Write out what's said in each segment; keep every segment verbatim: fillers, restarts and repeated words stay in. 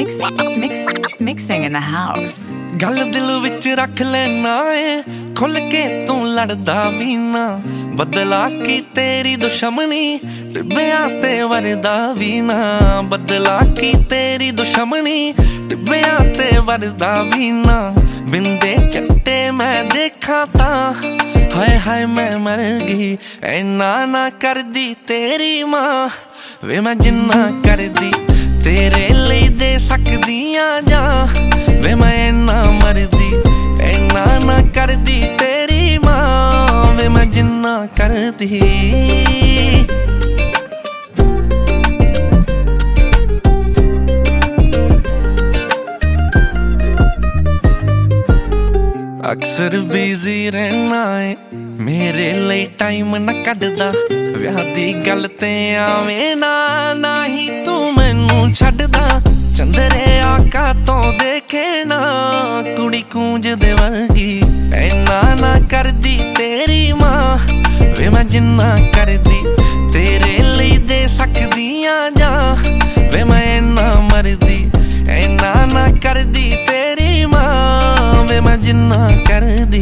Mix, mix, mixing in the house. गल दिल विच रख लेना है खुल के तू लड़दा भी ना बदला की तेरी दुश्मनी टिब्बियां ते वरदा भी ना बदला की तेरी दुश्मनी टिब्बियां ते वरदा भी ना बिंदे चट्टे मैं देखा ता हाय हाय मैं मर गई ऐना ना कर दी तेरी मां वे मैं जिन्ना कर दी तेरे लिए दे सकदियां जा वे मैं ऐना मरदी ऐना ना कर दी तेरी मां वे मैं जिन्ना कर दी अक्सर बिजी रहना है मेरे लिए टाइम न कढदा विआह दी गल ते आवे ना ना ही तू मैनू छड्डदा चंदरे आका तो देखे ना कुड़ी कूंज दे वर्गी ऐना ना कर दी तेरी मां वे मैं जिन्ना कर दी तेरे लिए दे सकदियां जा वे मैं ऐना मरदी ऐना ना कर दी तेरी मां वे मैं जिन्ना कर दी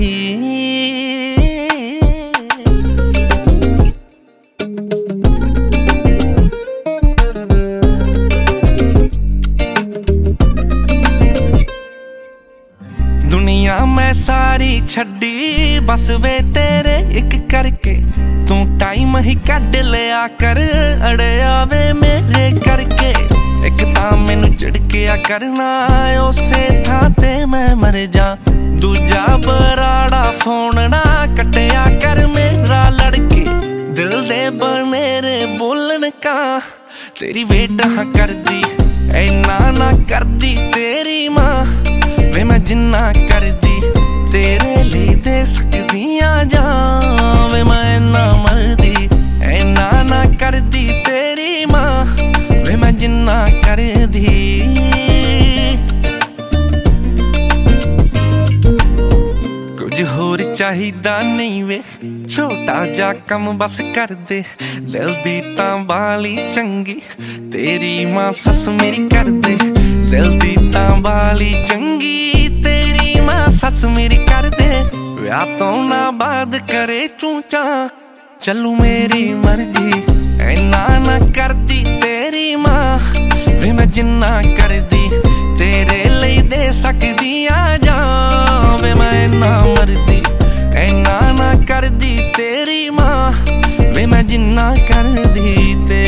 दुनिया मैं सारी छड्डी बस वे तेरे एक करके तू टाइम ही कढ लिया कर अड़िया वे मेरे करके एक तां मैनू झिड़किया करना उसे थां ते मैं मर जा दूजा बराड़ा फोन ना कटिया कर मेरा लड़के दिल दे बनेरे बोलन का तेरी वेट हाँ कर दी ऐना ना कर दी तेरी मां वे मैं जिन्ना कर दी तेरे लिए दे सकदियां जा वे मैं ऐना मरदी ऐना ना कर दी तेरी मां वे मैं जिन्ना कर दी कुछ होर चाहिदा नहीं वे छोटा जा कम बस कर दे दिल दी तां बाली चंगी तेरी मां सस मेरी कर दे दिल दी तां बाली चंगी तेरी मां सस मेरी कर दे विआह तो ना बाद करे चूचा चलू मेरी मर्जी ऐना ना कर दी तेरी मां वे मैं जिन्ना कर दी तेरे लिए दे सकदियां जा वे मैं ऐना मरदी ऐना ना कर दी तेरी मां वे मैं जिन्ना कर दी ते